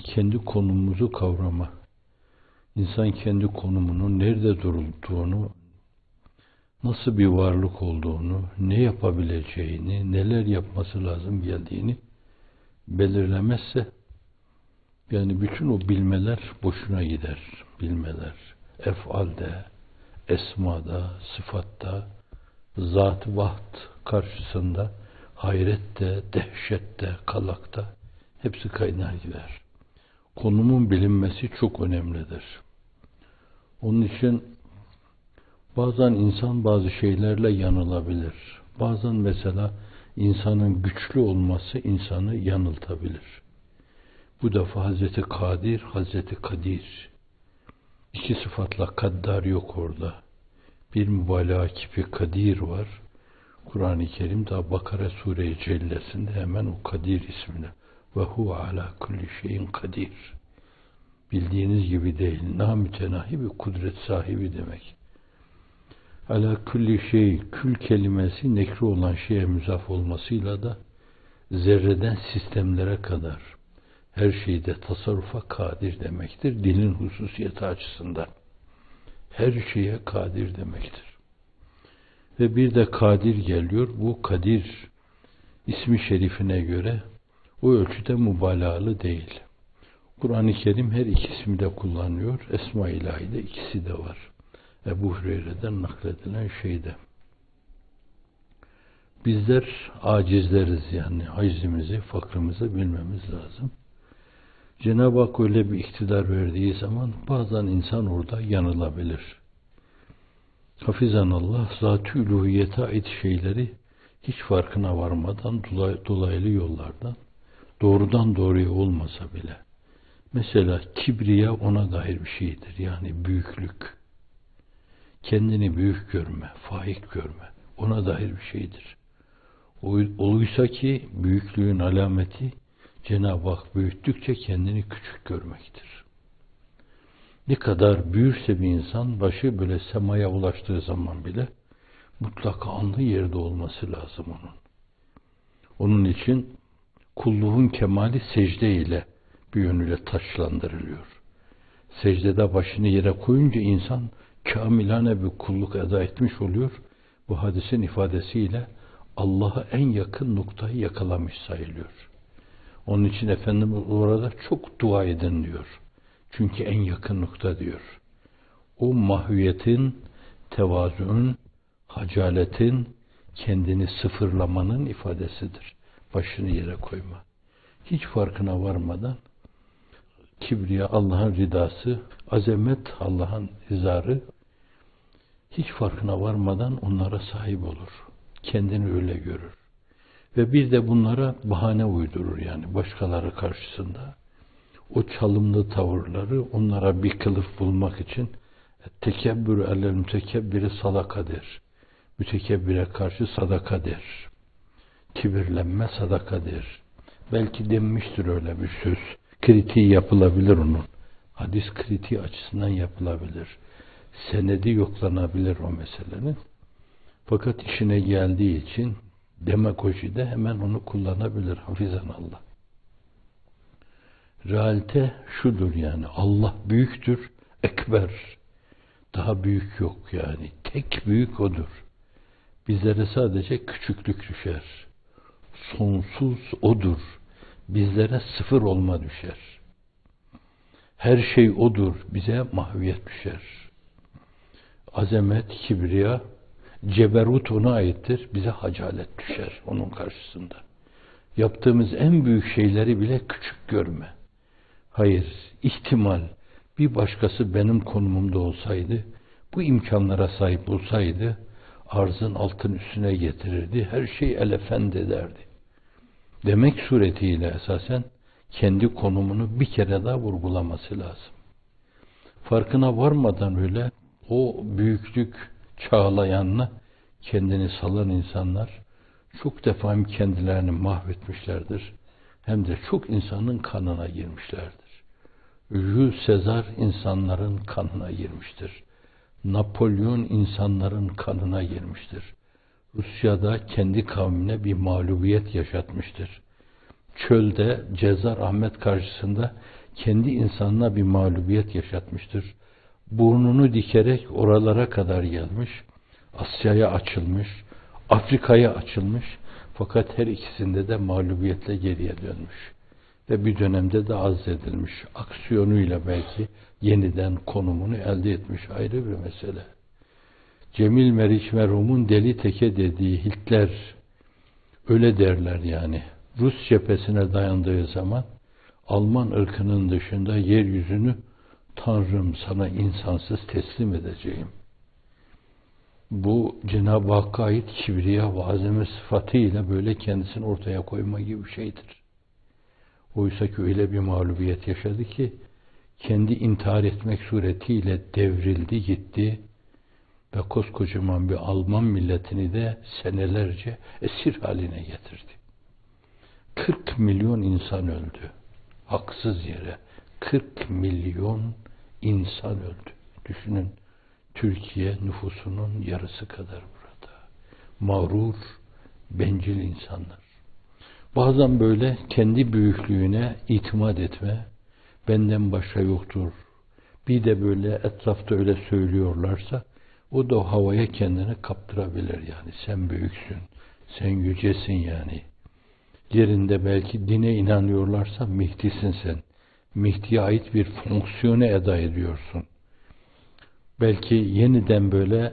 kendi konumumuzu kavrama, insan kendi konumunun nerede durulduğunu, nasıl bir varlık olduğunu, ne yapabileceğini, neler yapması lazım geldiğini belirlemezse, yani bütün o bilmeler boşuna gider. Bilmeler, ef'alde, esmada, sıfatta, zat-ı vaht karşısında, hayrette, dehşette, kalakta hepsi kaynar gider. Konumun bilinmesi çok önemlidir. Onun için bazen insan bazı şeylerle yanılabilir. Bazen mesela insanın güçlü olması insanı yanıltabilir. Bu defa Hazreti Kadir, Hazreti Kadir. İki sıfatla kaddar yok orada. Bir mübalağa kipi Kadir var. Kur'an-ı Kerim daha Bakara Sure-i Cellesinde hemen o Kadir ismine. Ve huve ala kulli şeyin kadir. Bildiğiniz gibi değil. Namütenahi bir kudret sahibi demek. Ala kulli şey, kül kelimesi nekre olan şeye müzaf olmasıyla da zerreden sistemlere kadar her şeyde tasarrufa kadir demektir. Dilin hususiyeti açısından. Her şeye kadir demektir. Ve bir de kadir geliyor. Bu kadir ismi şerifine göre o ölçüde mübalağalı değil. Kur'an-ı Kerim her ikisini de kullanıyor. Esma-i İlahi'de ikisi de var. Ebu Hureyre'den nakledilen şeyde. Bizler acizleriz yani. Acizimizi, fakrımızı bilmemiz lazım. Cenab-ı Hak öyle bir iktidar verdiği zaman bazen insan orada yanılabilir. Hafizanallah, zat-ı uluhiyete ait şeyleri hiç farkına varmadan dolaylı yollardan, doğrudan doğruya olmasa bile, mesela kibriya ona dair bir şeydir. Yani büyüklük, kendini büyük görme, faik görme, ona dair bir şeydir. Oysa ki büyüklüğün alameti Cenab-ı Hak büyüttükçe kendini küçük görmektir. Ne kadar büyürse bir insan, başı böyle semaya ulaştığı zaman bile mutlaka alnı yerde olması lazım onun. Onun için kulluğun kemali secde ile bir yönüyle taçlandırılıyor. Secdede başını yere koyunca insan kamilane bir kulluk eda etmiş oluyor. Bu hadisin ifadesiyle Allah'a en yakın noktayı yakalamış sayılıyor. Onun için Efendimiz orada çok dua edin diyor. Çünkü en yakın nokta diyor. O mahviyetin, tevazuun, hacaletin, kendini sıfırlamanın ifadesidir. Başını yere koyma. Hiç farkına varmadan kibriya Allah'ın ridası, azamet Allah'ın izarı, hiç farkına varmadan onlara sahip olur. Kendini öyle görür. Ve bir de bunlara bahane uydurur yani başkaları karşısında. O çalımlı tavırları onlara bir kılıf bulmak için tekebbür alel mütekebbiri sadakadır. Mütekebbire karşı sadakadır. Kibirlenme sadakadır. Belki denmiştir öyle bir söz. Kritiği yapılabilir onun. Hadis kritiği açısından yapılabilir. Senedi yoklanabilir o meselenin. Fakat işine geldiği için demagojide hemen onu kullanabilir. Hafizanallah. Realite şudur yani. Allah büyüktür, ekber. Daha büyük yok yani. Tek büyük odur. Bizlere sadece küçüklük düşer. Sonsuz odur. Bizlere sıfır olma düşer. Her şey odur. Bize mahviyet düşer. Azamet, kibriya, ceberut ona aittir. Bize hacalet düşer onun karşısında. Yaptığımız en büyük şeyleri bile küçük görme. Hayır, ihtimal bir başkası benim konumumda olsaydı, bu imkanlara sahip olsaydı, arzın altın üstüne getirirdi, her şey elefend ederdi. Demek suretiyle esasen kendi konumunu bir kere daha vurgulaması lazım. Farkına varmadan öyle o büyüklük çağlayanına kendini salan insanlar çok defa hem kendilerini mahvetmişlerdir hem de çok insanın kanına girmişlerdir. Jules Caesar insanların kanına girmiştir. Napolyon insanların kanına girmiştir. Rusya'da kendi kavmine bir mağlubiyet yaşatmıştır. Çölde Cezar Ahmet karşısında kendi insanına bir mağlubiyet yaşatmıştır. Burnunu dikerek oralara kadar gelmiş, Asya'ya açılmış, Afrika'ya açılmış, fakat her ikisinde de mağlubiyetle geriye dönmüş. Ve bir dönemde de azledilmiş. Aksiyonuyla belki yeniden konumunu elde etmiş, ayrı bir mesele. Cemil Meriç merhumun Deli Teke dediği Hitler, öyle derler yani. Rus cephesine dayandığı zaman Alman ırkının dışında yeryüzünü Tanrım sana insansız teslim edeceğim. Bu Cenab-ı Hakk'a ait kibriya ve azame sıfatıyla böyle kendisini ortaya koyma gibi bir şeydir. Oysa ki öyle bir mağlubiyet yaşadı ki kendi intihar etmek suretiyle devrildi gitti ve koskocaman bir Alman milletini de senelerce esir haline getirdi. 40 milyon insan öldü. Haksız yere 40 milyon insan öldü. Düşünün, Türkiye nüfusunun yarısı kadar burada. Mağrur, bencil insanlar. Bazen böyle kendi büyüklüğüne itimat etme, benden başka yoktur. Bir de böyle etrafta öyle söylüyorlarsa, o da o havaya kendini kaptırabilir yani. Sen büyüksün, sen yücesin yani. Yerinde belki dine inanıyorlarsa Mehdi'sin sen. Mehdi'ye ait bir fonksiyonu eda ediyorsun. Belki yeniden böyle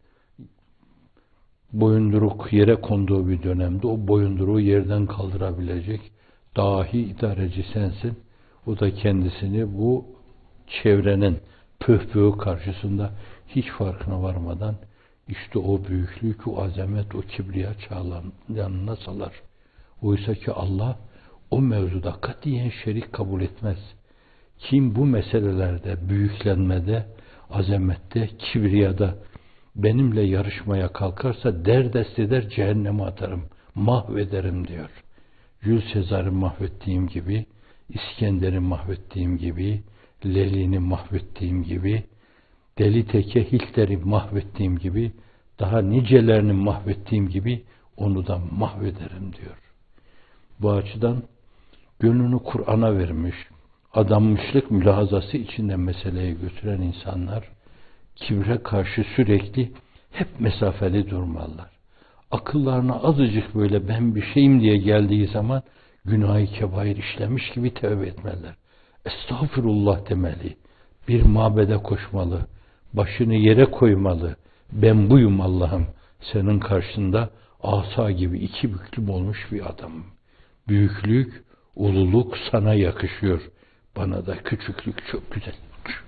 boyunduruk yere konduğu bir dönemde o boyunduruğu yerden kaldırabilecek dahi idareci sensin. O da kendisini bu çevrenin pöhpöhü karşısında hiç farkına varmadan işte o büyüklük, o azamet, o kibriya yanına salar. Oysa ki Allah o mevzuda katiyen şerik kabul etmez. Kim bu meselelerde, büyüklenmede, azamette, kibriyada benimle yarışmaya kalkarsa derdest eder, cehenneme atarım, mahvederim diyor. Jules Sezar'ı mahvettiğim gibi, İskender'i mahvettiğim gibi, Lenin'i mahvettiğim gibi, Deli Teke Hitler'i mahvettiğim gibi, daha nicelerini mahvettiğim gibi onu da mahvederim diyor. Bu açıdan gönlünü Kur'an'a vermiş, adanmışlık mülahazası içinde meseleyi götüren insanlar kibre karşı sürekli hep mesafeli durmalılar. Akıllarına azıcık böyle ben bir şeyim diye geldiği zaman günah-ı kebair işlemiş gibi tövbe etmeliler. Estağfurullah demeli. Bir mabede koşmalı. Başını yere koymalı. Ben buyum Allah'ım. Senin karşında asa gibi iki büklüm olmuş bir adamım. Büyüklük, ululuk sana yakışıyor. Bana da küçüklük çok güzel yakışıyor.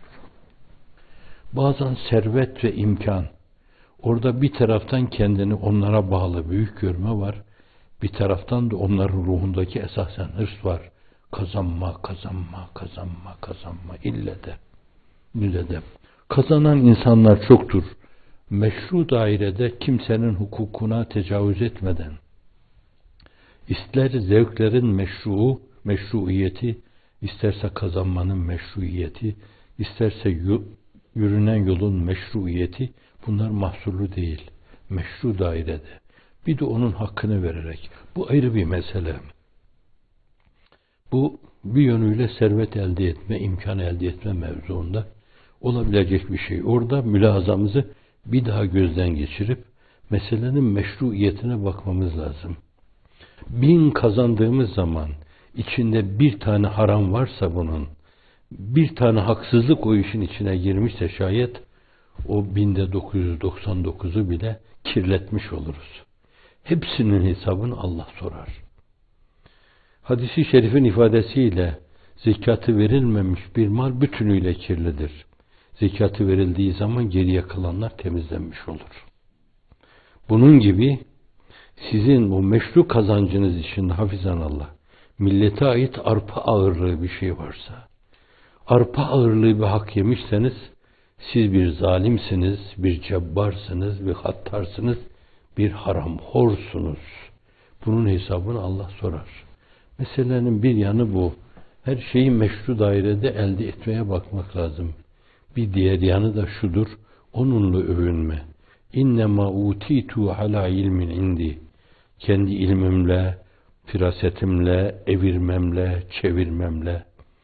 Bazen servet ve imkan. Orada bir taraftan kendini onlara bağlı büyük görme var. Bir taraftan da onların ruhundaki esasen hırs var. Kazanma, kazanma, kazanma, kazanma. İlle de. Kazanan insanlar çoktur. Meşru dairede kimsenin hukukuna tecavüz etmeden, ister zevklerin meşruiyeti, isterse kazanmanın meşruiyeti, isterse yürünen yolun meşruiyeti, bunlar mahsurlu değil. Meşru dairede. Bir de onun hakkını vererek. Bu ayrı bir mesele. Bu bir yönüyle servet elde etme, imkan elde etme mevzuunda olabilecek bir şey. Orada mülahazamızı bir daha gözden geçirip meselenin meşruiyetine bakmamız lazım. 1000 kazandığımız zaman içinde bir tane haram varsa bunun, bir tane haksızlık o işin içine girmişse şayet o 1999'u bile kirletmiş oluruz. Hepsinin hesabını Allah sorar. Hadis-i şerifin ifadesiyle zekatı verilmemiş bir mal bütünüyle kirlidir. Zekatı verildiği zaman geriye kalanlar temizlenmiş olur. Bunun gibi sizin bu meşru kazancınız içinde hafizanallah, millete ait arpa ağırlığı bir şey varsa, arpa ağırlığı bir hak yemişseniz, siz bir zalimsiniz, bir cebbarsınız, bir hattarsınız, bir haramhorsunuz. Bunun hesabını Allah sorar. Meselenin bir yanı bu. Her şeyi meşru dairede elde etmeye bakmak lazım. Bir diğer yanı da şudur, onunla övünme. İnnemâ utitu ala ilmin indi. Kendi ilmimle, firasetimle, evirmemle, çevirmemle.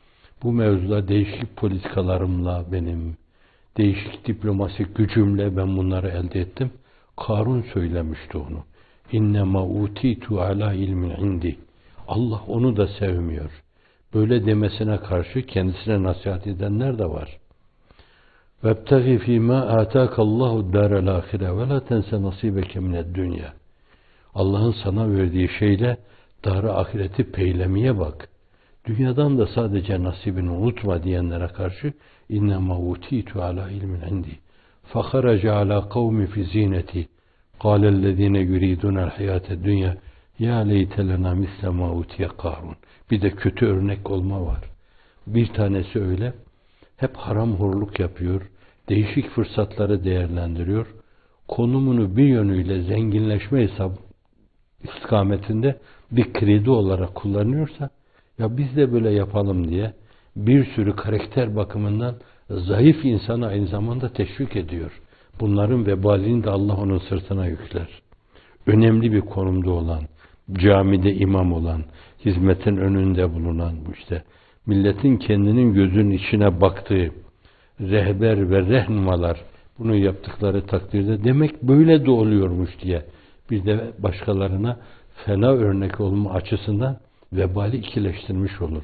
Bu mevzuda değişik politikalarımla benim, değişik diplomasi gücümle ben bunları elde ettim. Karun söylemişti onu. İnnemâ utitu ala ilmin indi. Allah onu da sevmiyor. Böyle demesine karşı kendisine nasihat edenler de var. وَابْتَغِ فِي مَا آتَاكَ اللّٰهُ الدَّارَ الْآخِرَةَ وَلَا تَنْسَ نَصِيبَكَ مِنَ الدُّنْيَا. Allah'ın sana verdiği şeyle dar-ı ahireti peylemeye bak. Dünyadan da sadece nasibini unutma diyenlere karşı اِنَّمَا وُتِيتُ عَلَى اِلْمٍ عِنْدِي فَخَرَجَ عَلَى قَوْمِ فِي زِينَتِي قَالَ الَّذ۪ينَ يُرِيدُونَ الْحَيَاةَ الدُّنْيَا يَا لَيْتَ لَنَا مِثْلَ مَا اُوتِيَ قَارُونَ. Bir de kötü örnek olma var. Bir tanesi öyle, hep haram horluk yapıyor, değişik fırsatları değerlendiriyor, konumunu bir yönüyle zenginleşme istikametinde bir kredi olarak kullanıyorsa, ya biz de böyle yapalım diye bir sürü karakter bakımından zayıf insanı aynı zamanda teşvik ediyor. Bunların vebalini de Allah onun sırtına yükler. Önemli bir konumda olan, camide imam olan, hizmetin önünde bulunan, bu işte milletin kendinin gözünün içine baktığı rehber ve rehnumalar bunu yaptıkları takdirde demek böyle de oluyormuş diye bir de başkalarına fena örnek olma açısından vebali ikileştirmiş olur.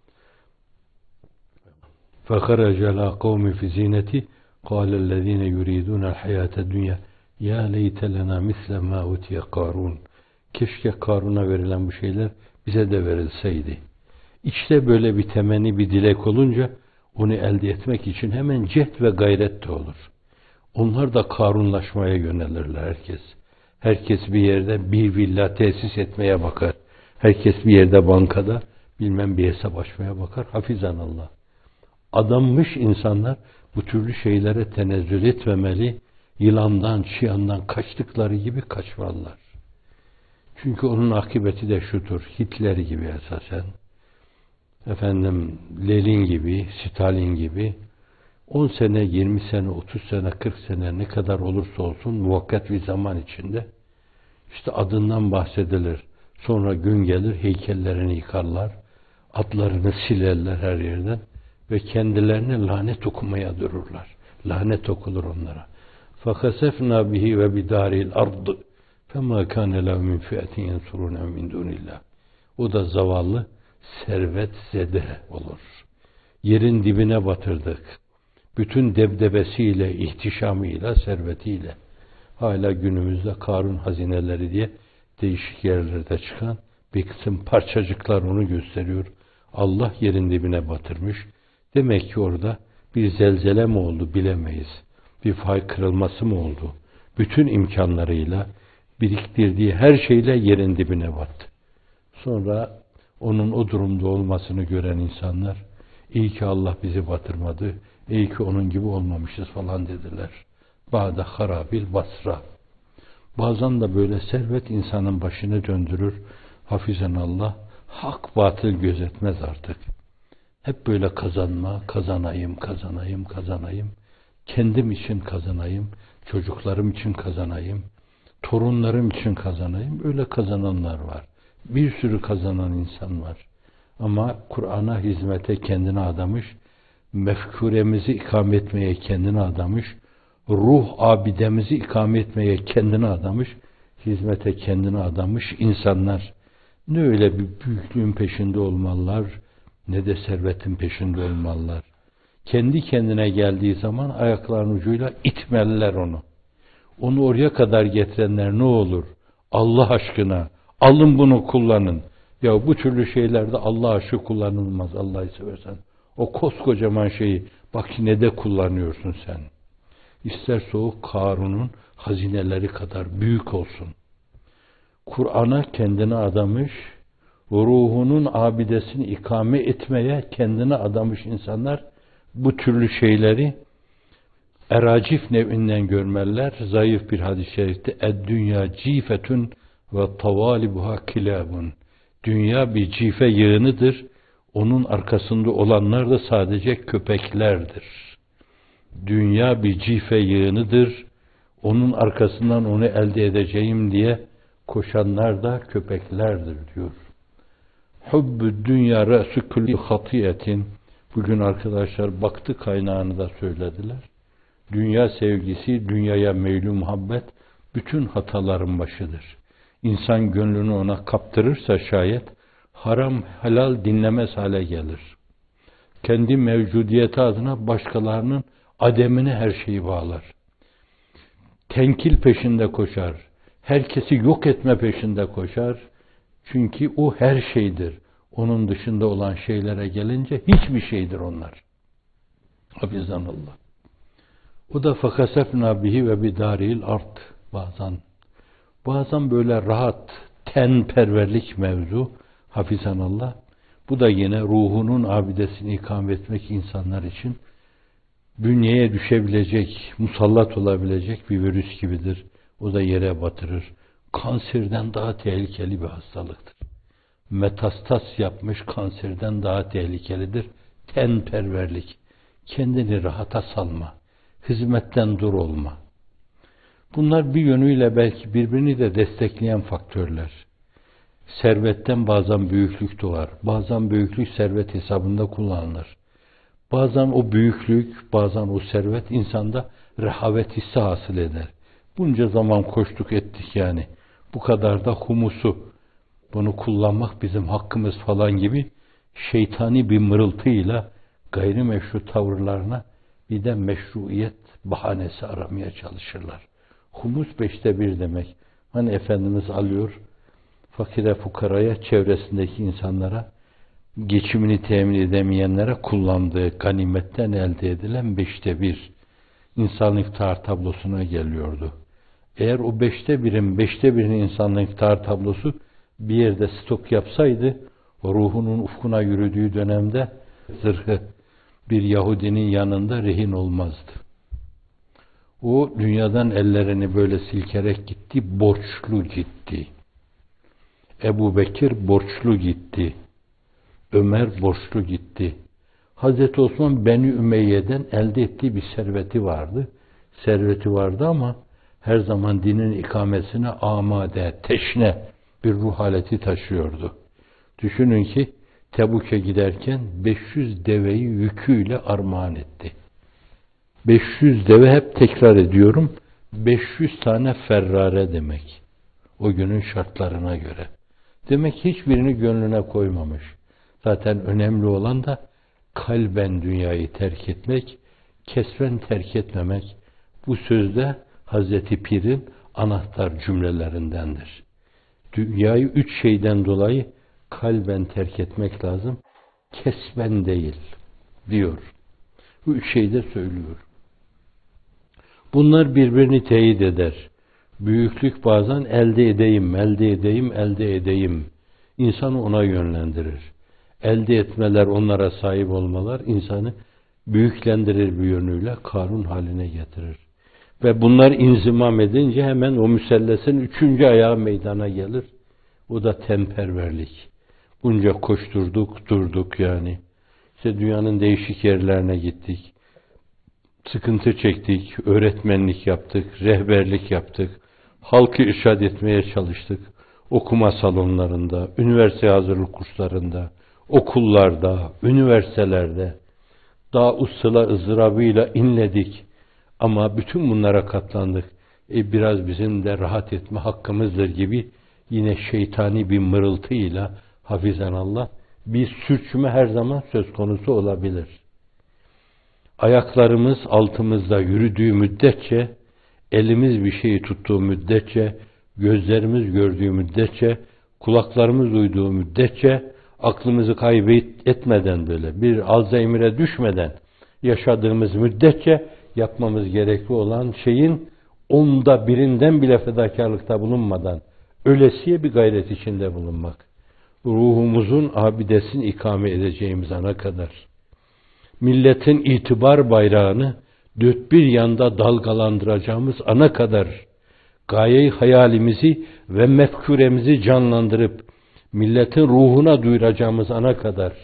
فَخَرَجَ لَا قَوْمِ فِي زِينَتِ قَالَ الَّذ۪ينَ يُرِيدُونَ الْحَيَاةَ الدُّنْيَا يَا لَيْتَ لَنَا مِثْلَ مَا اُتِيَ قَارُونَ. Keşke Karun'a verilen bu şeyler bize de verilseydi. İşte böyle bir temenni, bir dilek olunca onu elde etmek için hemen cehd ve gayret de olur. Onlar da Karunlaşmaya yönelirler herkes. Herkes bir yerde bir villa tesis etmeye bakar. Herkes bir yerde bankada bilmem bir hesap açmaya bakar. Hafizanallah. Adanmış insanlar bu türlü şeylere tenezzül etmemeli, yılandan, çıyandan kaçtıkları gibi kaçmalılar. Çünkü onun akıbeti de şudur, Hitler gibi esasen, Lenin gibi, Stalin gibi, 10 sene, 20 sene, 30 sene, 40 sene ne kadar olursa olsun muvakkat bir zaman içinde işte adından bahsedilir. Sonra gün gelir heykellerini yıkarlar, adlarını silerler her yerden ve kendilerine lanet okumaya dururlar. Lanet okulur onlara. فَخَسَفْنَا بِهِ وَبِدَارِ الْأَرْضِ فَمَا كَانَ لَهُ مِنْ فِئَةٍ يَنْصُرُونَ مِنْ دُونِ اللّٰهِ. O da zavallı, servetzede olur. Yerin dibine batırdık. Bütün debdebesiyle, ihtişamıyla, servetiyle. Hala günümüzde Karun hazineleri diye değişik yerlerde çıkan bir kısım parçacıklar onu gösteriyor. Allah yerin dibine batırmış. Demek ki orada bir zelzele mi oldu bilemeyiz. Bir fay kırılması mı oldu? Bütün imkanlarıyla, biriktirdiği her şeyle yerin dibine battı. Sonra onun o durumda olmasını gören insanlar, iyi ki Allah bizi batırmadı, iyi ki onun gibi olmamışız falan dediler. Ba'de harabil Basra. Bazen de böyle servet insanın başını döndürür. Hafizanallah, hak batıl gözetmez artık. Hep böyle kazanayım. Kendim için kazanayım, çocuklarım için kazanayım, torunlarım için kazanayım. Öyle kazananlar var. Bir sürü kazanan insan var. Ama Kur'an'a hizmete kendini adamış, mefkuremizi ikame etmeye kendini adamış, ruh abidemizi ikame etmeye kendini adamış, hizmete kendini adamış insanlar ne öyle bir büyüklüğün peşinde olmalılar, ne de servetin peşinde olmalılar. Kendi kendine geldiği zaman ayaklarının ucuyla itmeliler onu. Onu oraya kadar getirenler ne olur? Allah aşkına alın bunu kullanın. Ya bu türlü şeylerde Allah aşkı kullanılmaz, Allah'ı seversen. O koskocaman şeyi bak yine de kullanıyorsun sen. İsterse o Karun'un hazineleri kadar büyük olsun. Kur'an'a kendini adamış, ruhunun abidesini ikame etmeye kendini adamış insanlar bu türlü şeyleri eracif nevinden görmeliler. Zayıf bir hadis-i şerifte "Ed-dünya cifetun ve tavalibuha kilabun." Dünya bir cife yığınıdır. Onun arkasında olanlar da sadece köpeklerdir. Dünya bir cife yığınıdır. Onun arkasından onu elde edeceğim diye koşanlar da köpeklerdir diyor. Hubbü dünya re'sü kulli hatiyetin Bugün arkadaşlar baktı kaynağını da söylediler. Dünya sevgisi, dünyaya meylü muhabbet bütün hataların başıdır. İnsan gönlünü ona kaptırırsa şayet haram helal dinlemez hale gelir. Kendi mevcudiyeti adına başkalarının ademine her şeyi bağlar. Tenkil peşinde koşar. Herkesi yok etme peşinde koşar. Çünkü o her şeydir. Onun dışında olan şeylere gelince hiçbir şeydir onlar. Hafizanallah. O da fakasefna bihi ve bidaril art bazen böyle rahat tenperverlik mevzu hafizanallah. Bu da yine ruhunun abidesini ikame etmek insanlar için bünyeye düşebilecek, musallat olabilecek bir virüs gibidir. O da yere batırır. Kanserden daha tehlikeli bir hastalıktır. Metastas yapmış kanserden daha tehlikelidir. Tenperverlik. Kendini rahata salma. Hizmetten dur olma. Bunlar bir yönüyle belki birbirini de destekleyen faktörler. Servetten bazen büyüklük doğar. Bazen büyüklük servet hesabında kullanılır. Bazen o büyüklük, bazen o servet insanda rehavet hissi hasıl eder. Bunca zaman koştuk ettik yani. Bu kadar da humusu, bunu kullanmak bizim hakkımız falan gibi şeytani bir mırıltıyla gayrimeşru tavırlarına bir de meşruiyet bahanesi aramaya çalışırlar. Humus 1/5 demek. Hani Efendimiz alıyor, fakire fukaraya, çevresindeki insanlara, geçimini temin edemeyenlere kullandığı ganimetten elde edilen 1/5 insanlık iftar tablosuna geliyordu. Eğer o 1/5'in insanlık iftar tablosu bir yerde stok yapsaydı, o ruhunun ufkuna yürüdüğü dönemde zırhı bir Yahudinin yanında rehin olmazdı. O dünyadan ellerini böyle silkerek gitti, borçlu gitti. Ebu Bekir borçlu gitti. Ömer borçlu gitti. Hazreti Osman Beni Ümeyye'den elde ettiği bir serveti vardı. Serveti vardı ama her zaman dinin ikamesine amade, teşne bir ruh haleti taşıyordu. Düşünün ki Tebuk'e giderken 500 deveyi yüküyle armağan etti. 500 deve, hep tekrar ediyorum, 500 tane Ferrare demek. O günün şartlarına göre. Demek hiçbirini gönlüne koymamış. Zaten önemli olan da kalben dünyayı terk etmek, kesben terk etmemek. Bu sözde Hazreti Pir'in anahtar cümlelerindendir. Dünyayı 3 şeyden dolayı kalben terk etmek lazım. Kesben değil diyor. Bu 3 şeyi de söylüyor. Bunlar birbirini teyit eder. Büyüklük bazen elde edeyim. İnsanı ona yönlendirir. Elde etmeler, onlara sahip olmalar insanı büyüklendirir bir yönüyle, Karun haline getirir. Ve bunlar inzimam edince hemen o müsellesin 3. ayağı meydana gelir. O da temperverlik. Bunca koşturduk, durduk yani. İşte dünyanın değişik yerlerine gittik. Sıkıntı çektik, öğretmenlik yaptık, rehberlik yaptık. Halkı irşad etmeye çalıştık. Okuma salonlarında, üniversite hazırlık kurslarında, okullarda, üniversitelerde. Daha ussıla ızdırabıyla inledik. Ama bütün bunlara katlandık. Biraz bizim de rahat etme hakkımızdır gibi yine şeytani bir mırıltıyla hafizanallah bir sürçme her zaman söz konusu olabilir. Ayaklarımız altımızda yürüdüğü müddetçe, elimiz bir şeyi tuttuğu müddetçe, gözlerimiz gördüğü müddetçe, kulaklarımız duyduğu müddetçe, aklımızı kaybetmeden böyle bir Alzheimer'e düşmeden yaşadığımız müddetçe yapmamız gerekli olan şeyin 1/10'dan bile fedakarlıkta bulunmadan ölesiye bir gayret içinde bulunmak. Ruhumuzun abidesini ikame edeceğimiz ana kadar. Milletin itibar bayrağını dört bir yanda dalgalandıracağımız ana kadar gaye-i hayalimizi ve mefkuremizi canlandırıp milletin ruhuna duyuracağımız ana kadar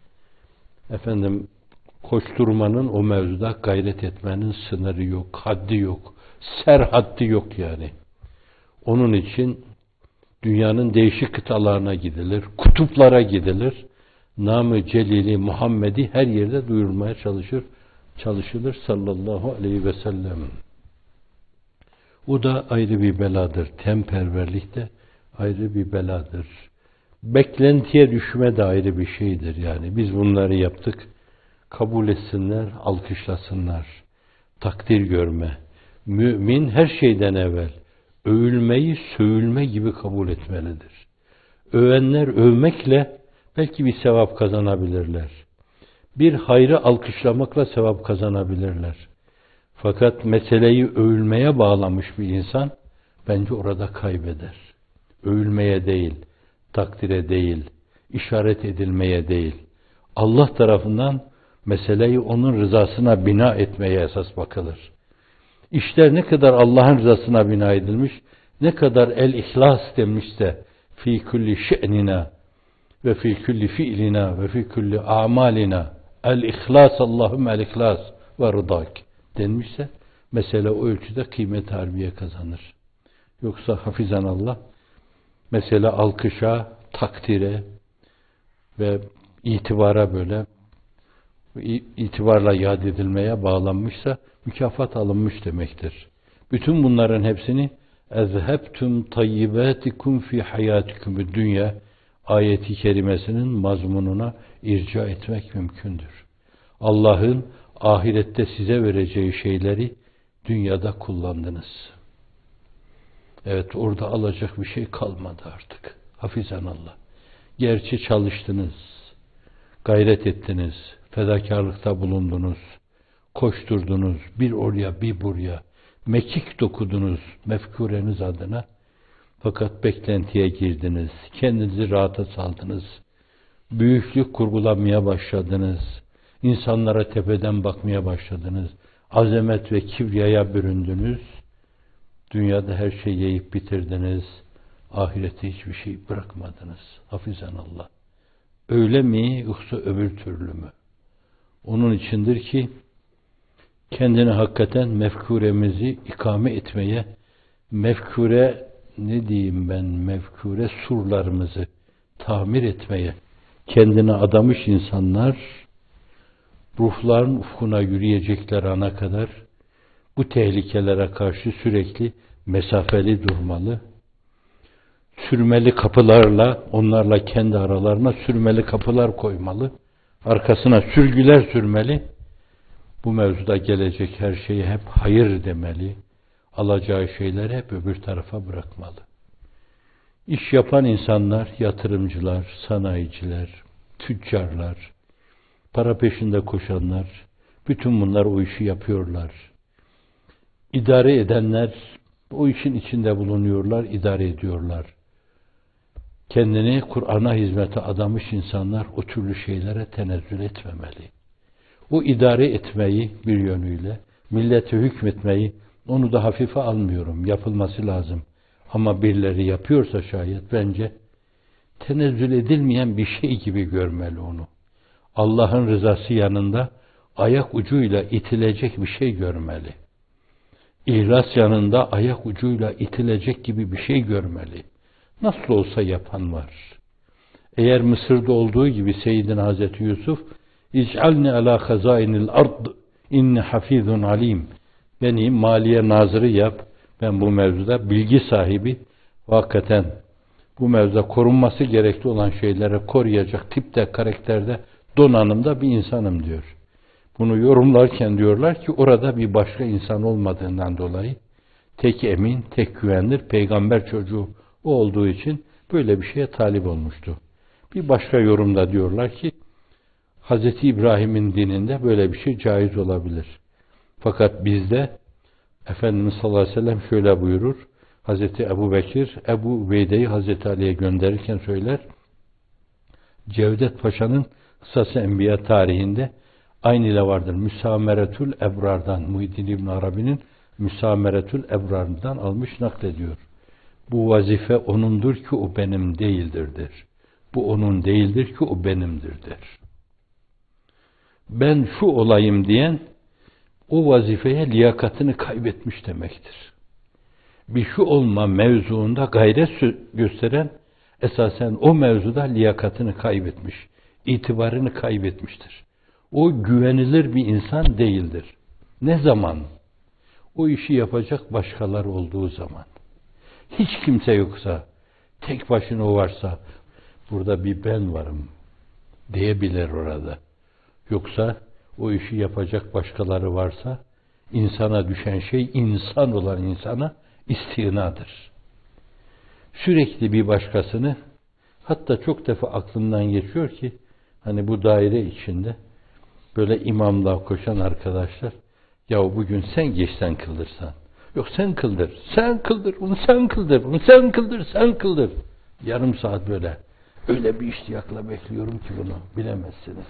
koşturmanın, o mevzuda gayret etmenin sınırı yok, haddi yok, serhaddi yok yani. Onun için dünyanın değişik kıtalarına gidilir, kutuplara gidilir. Namı celili Muhammed'i her yerde duyurmaya çalışılır sallallahu aleyhi ve sellem. O da ayrı bir beladır. Temperverlik de ayrı bir beladır. Beklentiye düşme de ayrı bir şeydir yani. Biz bunları yaptık. Kabul etsinler, alkışlasınlar. Takdir görme. Mümin her şeyden evvel övülmeyi sövülme gibi kabul etmelidir. Övenler övmekle belki bir sevap kazanabilirler. Bir hayrı alkışlamakla sevap kazanabilirler. Fakat meseleyi övülmeye bağlamış bir insan bence orada kaybeder. Övülmeye değil, takdire değil, işaret edilmeye değil. Allah tarafından meseleyi onun rızasına bina etmeye esas bakılır. İşler ne kadar Allah'ın rızasına bina edilmiş, ne kadar el-ihlas demişse fi kulli şe'nina ve fi kulli fi'lina ve fi kulli a'malina el-ihlas Allahümme el-ihlas ve rıdak denmişse mesele o ölçüde kıymet harbiye kazanır. Yoksa hafizanallah mesele alkışa, takdire ve itibara böyle itibarla yad edilmeye bağlanmışsa mükafat alınmış demektir. Bütün bunların hepsini ezhebtum tayyibatikum fi hayatikum dünya ayeti kerimesinin mazmununa irca etmek mümkündür. Allah'ın ahirette size vereceği şeyleri dünyada kullandınız. Evet, orada alacak bir şey kalmadı artık. Hafizanallah. Gerçi çalıştınız, gayret ettiniz, fedakarlıkta bulundunuz, koşturdunuz, bir oraya bir buraya, mekik dokudunuz mefkureniz adına. Fakat beklentiye girdiniz, kendinizi rahata saldınız, büyüklük kurgulamaya başladınız, insanlara tepeden bakmaya başladınız, azamet ve kibriyaya büründünüz, dünyada her şeyi yiyip bitirdiniz, ahirette hiçbir şey bırakmadınız. Hafizanallah. Öyle mi yoksa öbür türlü mü? Onun içindir ki kendini hakikaten mefkuremizi ikame etmeye, mefkure surlarımızı tamir etmeye kendini adamış insanlar ruhların ufkuna yürüyecekler ana kadar bu tehlikelere karşı sürekli mesafeli durmalı. Sürmeli kapılarla, onlarla kendi aralarına sürmeli kapılar koymalı. Arkasına sürgüler sürmeli. Bu mevzuda gelecek her şeyi hep hayır demeli. Alacağı şeyleri hep öbür tarafa bırakmalı. İş yapan insanlar, yatırımcılar, sanayiciler, tüccarlar, para peşinde koşanlar, bütün bunlar o işi yapıyorlar. İdare edenler o işin içinde bulunuyorlar, idare ediyorlar. Kendini Kur'an'a hizmete adamış insanlar o türlü şeylere tenezzül etmemeli. O idare etmeyi bir yönüyle, millete hükmetmeyi, onu da hafife almıyorum, yapılması lazım. Ama birileri yapıyorsa şayet bence tenezzül edilmeyen bir şey gibi görmeli onu. Allah'ın rızası yanında ayak ucuyla itilecek bir şey görmeli. İhlas yanında ayak ucuyla itilecek gibi bir şey görmeli. Nasıl olsa yapan var. Eğer Mısır'da olduğu gibi Seyyidina Hazreti Yusuf İc'alni ala hazainil ard inni hafizun alim. Beni maliye nazırı yap. Ben bu mevzuda bilgi sahibi, hakikaten bu mevzuda korunması gerekli olan şeylere koruyacak tipte, karakterde, donanımda bir insanım diyor. Bunu yorumlarken diyorlar ki orada bir başka insan olmadığından dolayı tek emin, tek güvenilir peygamber çocuğu o olduğu için böyle bir şeye talip olmuştu. Bir başka yorumda diyorlar ki Hazreti İbrahim'in dininde böyle bir şey caiz olabilir. Fakat bizde Efendimiz sallallahu aleyhi ve sellem şöyle buyurur. Hazreti Ebu Bekir, Ebu Ubeyde'yi Hazreti Ali'ye gönderirken söyler. Cevdet Paşa'nın Kısas-ı Enbiya tarihinde aynı ile vardır. Müsameretül Ebrar'dan, Muhyiddin İbn Arabi'nin Müsameretül Ebrar'dan almış naklediyor. Bu vazife onundur ki o benim değildir der. Bu onun değildir ki o benimdir der. Ben şu olayım diyen o vazifeye liyakatını kaybetmiş demektir. Bir şu olma mevzuunda gayret gösteren esasen o mevzuda liyakatını kaybetmiş. İtibarını kaybetmiştir. O güvenilir bir insan değildir. Ne zaman? O işi yapacak başkaları olduğu zaman. Hiç kimse yoksa, tek başına o varsa, burada bir ben varım diyebilir orada. Yoksa o işi yapacak başkaları varsa, insana düşen şey, insan olan insana istinadır. Sürekli bir başkasını, hatta çok defa aklımdan geçiyor ki, hani bu daire içinde, böyle imamlığa koşan arkadaşlar, ya bugün sen geçsen kıldırsan, yok sen kıldır, sen kıldır, bunu sen kıldır, bunu sen kıldır, sen kıldır. Yarım saat böyle, öyle bir iştiyakla bekliyorum ki bunu, bilemezsiniz.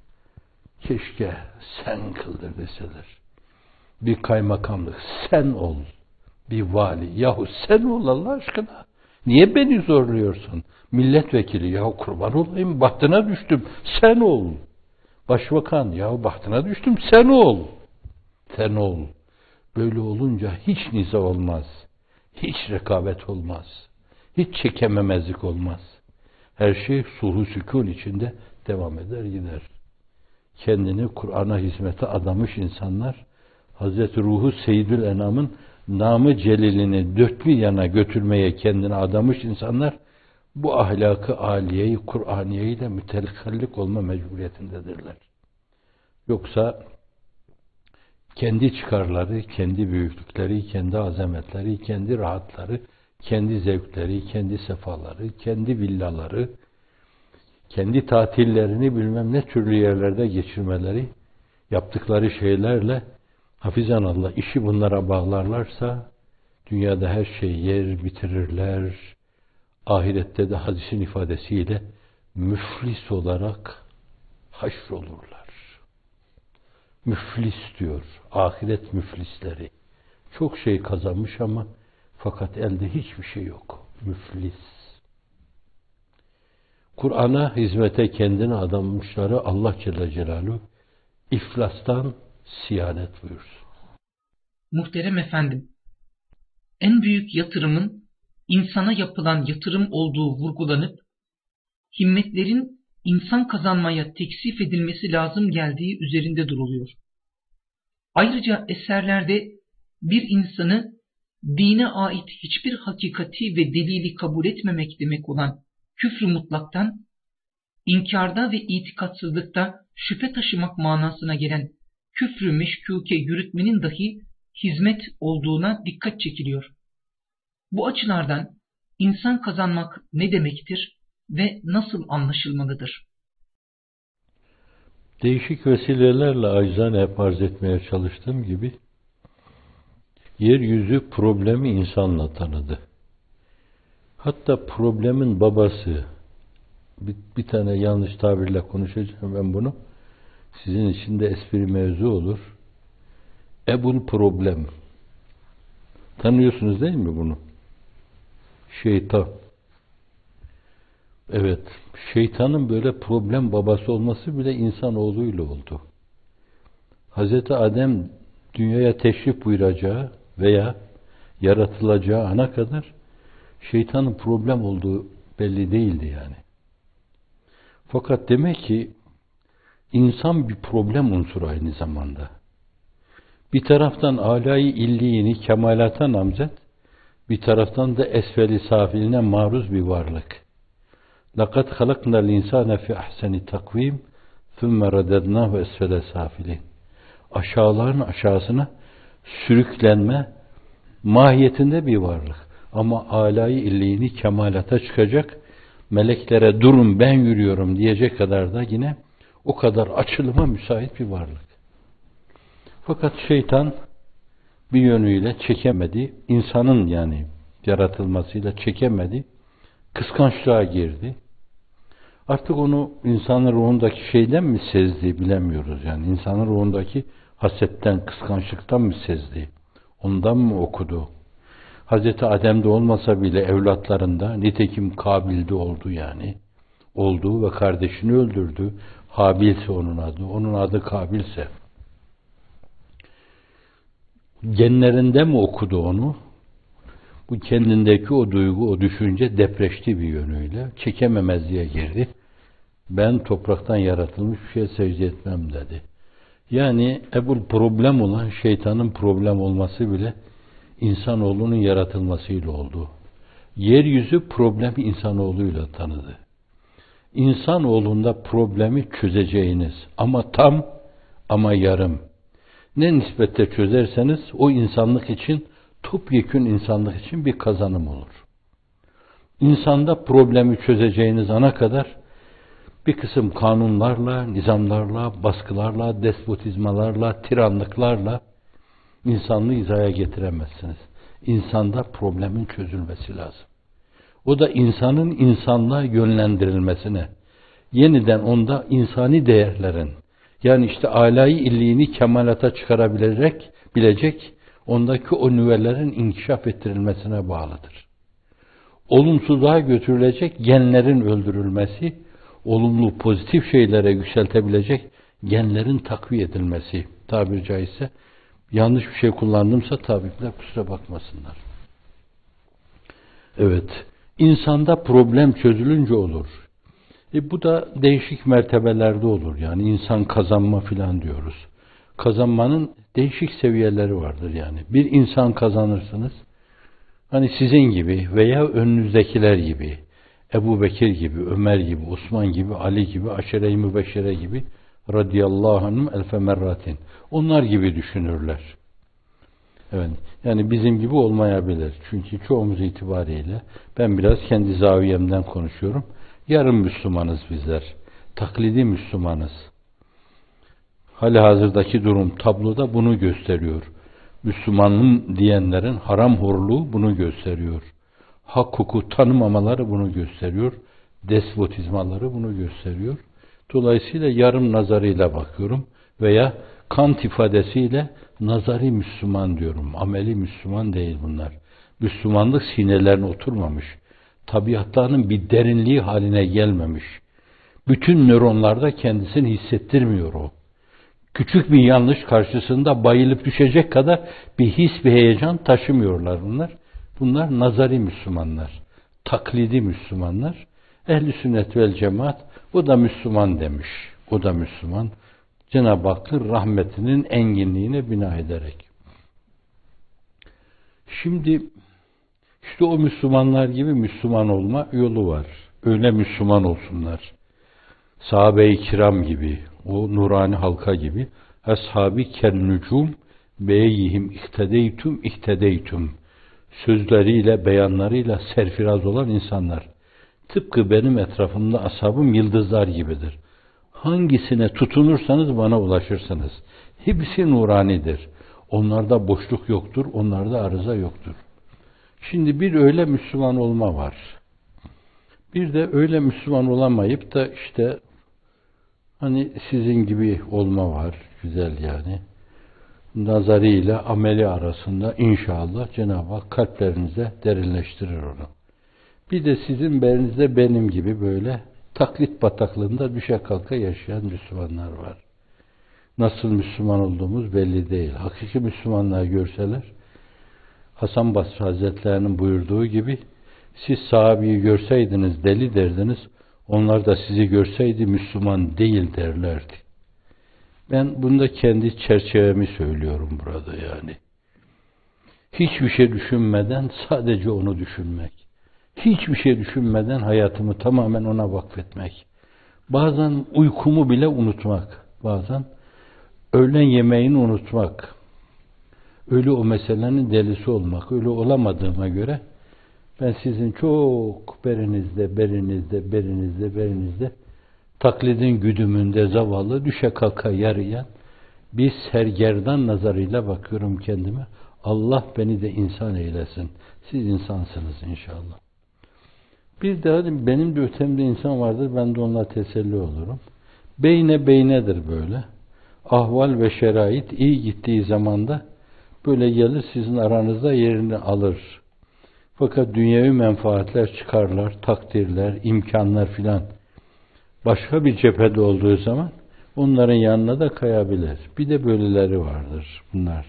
Keşke sen kıldır deseler. Bir kaymakamlık, sen ol. Bir vali, yahu sen ol Allah aşkına. Niye beni zorluyorsun? Milletvekili, yahu kurban olayım, bahtına düştüm, sen ol. Başbakan, yahu bahtına düştüm, sen ol. Sen ol. Böyle olunca hiç niza olmaz. Hiç rekabet olmaz. Hiç çekememezlik olmaz. Her şey sulh-u sükun içinde devam eder gider. Kendini Kur'an'a hizmete adamış insanlar, Hazreti Ruhu Seyyidül Enam'ın namı celilini dört bir yana götürmeye kendini adamış insanlar, bu ahlakı âliyeyi, Kur'aniyeyi de mütehallik olma mecburiyetindedirler. Yoksa kendi çıkarları, kendi büyüklükleri, kendi azametleri, kendi rahatları, kendi zevkleri, kendi sefaları, kendi villaları, kendi tatillerini bilmem ne türlü yerlerde geçirmeleri, yaptıkları şeylerle hafizanallah işi bunlara bağlarlarsa dünyada her şeyi yer bitirirler. Ahirette de hadisin ifadesiyle müflis olarak haşrolurlar. Müflis diyor. Ahiret müflisleri. Çok şey kazanmış ama fakat elde hiçbir şey yok. Müflis. Kur'an'a hizmete kendini adamışları Allah Celle Celaluhu iflastan siyanet buyursun. Muhterem efendim, en büyük yatırımın insana yapılan yatırım olduğu vurgulanıp, himmetlerin insan kazanmaya teksif edilmesi lazım geldiği üzerinde duruluyor. Ayrıca eserlerde bir insanı dine ait hiçbir hakikati ve delili kabul etmemek demek olan küfr-ü mutlaktan, inkarda ve itikatsızlıkta şüphe taşımak manasına gelen küfr-ü meşkûke yürütmenin dahi hizmet olduğuna dikkat çekiliyor. Bu açılardan insan kazanmak ne demektir ve nasıl anlaşılmalıdır? Değişik vesilelerle acizane hep arz etmeye çalıştığım gibi, yeryüzü problemi insanla tanıdı. Hatta problemin babası, bir tane yanlış tabirle konuşacağım ben bunu, sizin için de espri mevzu olur. Ebul problem. Tanıyorsunuz değil mi bunu? Şeytan. Evet, şeytanın böyle problem babası olması bile insanoğluyla oldu. Hazreti Adem dünyaya teşrif buyuracağı veya yaratılacağı ana kadar şeytanın problem olduğu belli değildi yani. Fakat demek ki insan bir problem unsuru aynı zamanda. Bir taraftan âlâ-i illiyini kemalata namzet, bir taraftan da esfeli safiline maruz bir varlık. لَقَدْ خَلَقْنَا الْاِنْسَانَ فِي اَحْسَنِ تَقْوِيمٍ ثُمَّ رَدَدْنَاهُ esfele safilin. Aşağıların aşağısına sürüklenme mahiyetinde bir varlık. Ama âlâ-i illiyini kemalata çıkacak, meleklere durun ben yürüyorum diyecek kadar da yine o kadar açılıma müsait bir varlık. Fakat şeytan bir yönüyle çekemedi, insanın yani yaratılmasıyla çekemedi, kıskançlığa girdi. Artık onu insanın ruhundaki şeyden mi sezdi bilemiyoruz yani. İnsanın ruhundaki hasetten, kıskançlıktan mı sezdi? Ondan mı okudu? Hazreti Adem'de olmasa bile evlatlarında, nitekim Kabil'de oldu yani. Oldu ve kardeşini öldürdü. Habil'se onun adı. Onun adı Kabil'se. Genlerinde mi okudu onu? Bu kendindeki o duygu, o düşünce depreşti bir yönüyle. Çekememezliğe girdi. Ben topraktan yaratılmış bir şeye secde etmem dedi. Yani problem olan şeytanın problem olması bile insanoğlunun yaratılmasıyla oldu. Yeryüzü problemi insanoğluyla tanıdı. İnsanoğlunda problemi çözeceğiniz ama tam ama yarım. Ne nispette çözerseniz o insanlık için, topyekün insanlık için bir kazanım olur. İnsanda problemi çözeceğiniz ana kadar bir kısım kanunlarla, nizamlarla, baskılarla, despotizmalarla, tiranlıklarla insanlığı hizaya getiremezsiniz. İnsanda problemin çözülmesi lazım. O da insanın insanlığa yönlendirilmesine, yeniden onda insani değerlerin, yani işte âlâ-i illiğini kemalata bilecek, ondaki o nüvelerin inkişaf ettirilmesine bağlıdır. Olumsuzluğa götürülecek genlerin öldürülmesi, olumlu, pozitif şeylere yükseltebilecek genlerin takviye edilmesi, tabiri caizse. Yanlış bir şey kullandımsa tabipler kusura bakmasınlar. Evet, insanda problem çözülünce olur. Bu da değişik mertebelerde olur. Yani insan kazanma filan diyoruz. Kazanmanın değişik seviyeleri vardır yani. Bir insan kazanırsınız, hani sizin gibi veya önünüzdekiler gibi, Ebu Bekir gibi, Ömer gibi, Osman gibi, Ali gibi, Aşere-i Mübeşşere gibi radıyallahu anhum elfe merratin. Onlar gibi düşünürler. Evet. Yani bizim gibi olmayabilir. Çünkü çoğumuz itibariyle ben biraz kendi zaviyemden konuşuyorum. Yarım Müslümanız bizler. Taklidi Müslümanız. Halihazırdaki durum tabloda bunu gösteriyor. Müslümanım diyenlerin haramhorluğu bunu gösteriyor. Hak hukuku tanımamaları bunu gösteriyor. Despotizmaları bunu gösteriyor. Dolayısıyla yarım nazarıyla bakıyorum veya Kant ifadesiyle nazari Müslüman diyorum. Ameli Müslüman değil bunlar. Müslümanlık sinelerine oturmamış. Tabiatlarının bir derinliği haline gelmemiş. Bütün nöronlarda kendisini hissettirmiyor o. Küçük bir yanlış karşısında bayılıp düşecek kadar bir his, bir heyecan taşımıyorlar bunlar. Bunlar nazari Müslümanlar. Taklidi Müslümanlar. Ehl-i sünnet vel cemaat o da Müslüman demiş. O da Müslüman. Cenab-ı Hakk'ın rahmetinin enginliğine bina ederek. Şimdi işte o Müslümanlar gibi Müslüman olma yolu var. Öyle Müslüman olsunlar. Sahabe-i kiram gibi, o nurani halka gibi, ashab-ı kennücum beyyihim ihtedeytum sözleriyle, beyanlarıyla serfiraz olan insanlar. Tıpkı benim etrafımda ashabım yıldızlar gibidir. Hangisine tutunursanız bana ulaşırsınız. Hepsi nuranidir. Onlarda boşluk yoktur, onlarda arıza yoktur. Şimdi bir öyle Müslüman olma var. Bir de öyle Müslüman olamayıp da işte hani sizin gibi olma var. Güzel yani. Nazari ile ameli arasında inşallah Cenab-ı Hak kalplerinize derinleştirir onu. Bir de sizin berinizde benim gibi böyle taklit bataklığında düşe kalka yaşayan Müslümanlar var. Nasıl Müslüman olduğumuz belli değil. Hakiki Müslümanlar görseler, Hasan Basri Hazretlerinin buyurduğu gibi, siz sahabeyi görseydiniz deli derdiniz, onlar da sizi görseydi Müslüman değil derlerdi. Ben bunda kendi çerçevemi söylüyorum burada yani. Hiçbir şey düşünmeden sadece onu düşünmek. Hiçbir şey düşünmeden hayatımı tamamen ona vakfetmek. Bazen uykumu bile unutmak. Bazen öğlen yemeğini unutmak. Öyle o meselenin delisi olmak. Öyle olamadığıma göre ben sizin çok berinizde taklidin güdümünde zavallı düşe kalka yarayan bir sergerdan nazarıyla bakıyorum kendime. Allah beni de insan eylesin. Siz insansınız inşallah. Bir de benim de ötemde insan vardır. Ben de onunla teselli olurum. Beynedir böyle. Ahval ve şerait iyi gittiği zamanda böyle gelir sizin aranızda yerini alır. Fakat dünyevi menfaatler çıkarlar, takdirler, imkanlar filan başka bir cephede olduğu zaman onların yanına da kayabilir. Bir de böyleleri vardır bunlar.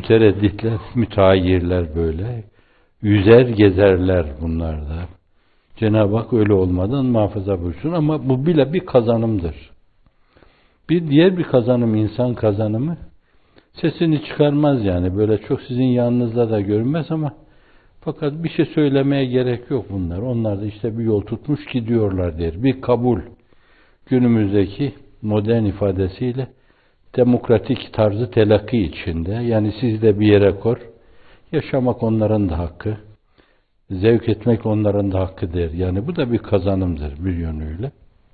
Müteredditler, müteayyirler böyle. Yüzer gezerler bunlar da. Cenab-ı Hak öyle olmadan muhafaza buyursun ama bu bile bir kazanımdır. Bir diğer bir kazanım, insan kazanımı, sesini çıkarmaz yani. Böyle çok sizin yanınızda da görünmez ama fakat bir şey söylemeye gerek yok bunlar. Onlar da işte bir yol tutmuş gidiyorlar der. Bir kabul. Günümüzdeki modern ifadesiyle demokratik tarzı telakki içinde. Yani siz de bir yere koy. Yaşamak onların da hakkı. Zevk etmek onların da hakkıdır. Yani bu da bir kazanımdır bir yönüyle.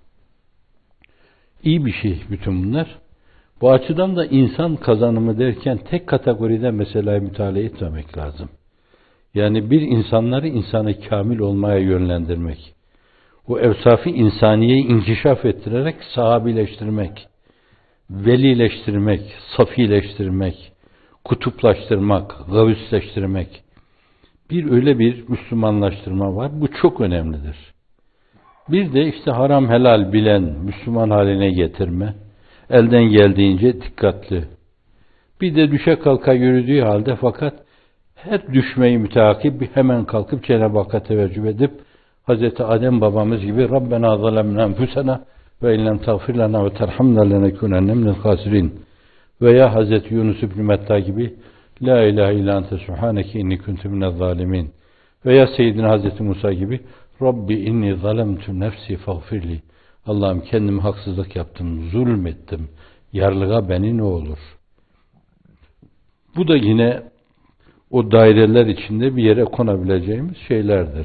İyi bir şey bütün bunlar. Bu açıdan da insan kazanımı derken tek kategoride meseleye mütalaa etmemek lazım. Yani bir insanları insanı kamil olmaya yönlendirmek. O evsaf-ı insaniyeyi inkişaf ettirerek sahabileştirmek, velileştirmek, safileştirmek, kutuplaştırmak, gavüsleştirmek. Öyle bir Müslümanlaştırma var. Bu çok önemlidir. Bir de işte haram helal bilen Müslüman haline getirme. Elden geldiğince dikkatli. Bir de düşe kalka yürüdüğü halde fakat her düşmeyi müteakip hemen kalkıp Cenab-ı Hakk'a teveccüh edip Hazreti Adem babamız gibi Rabbena zalemna enfusena ve illem tağfir lana ve terhamna lenekûnenne minel hâsirîn veya Hazreti Yunus İbn Metta gibi La ilahe illa ente subhaneke inni kuntu minez zalimin veya Seyyidina Hazreti Musa gibi Rabbi inni zalemtu nefsi fagfirli. Allah'ım kendime haksızlık yaptım, zulmettim. Yarlığa beni ne olur? Bu da yine o daireler içinde bir yere konabileceğimiz şeylerdir.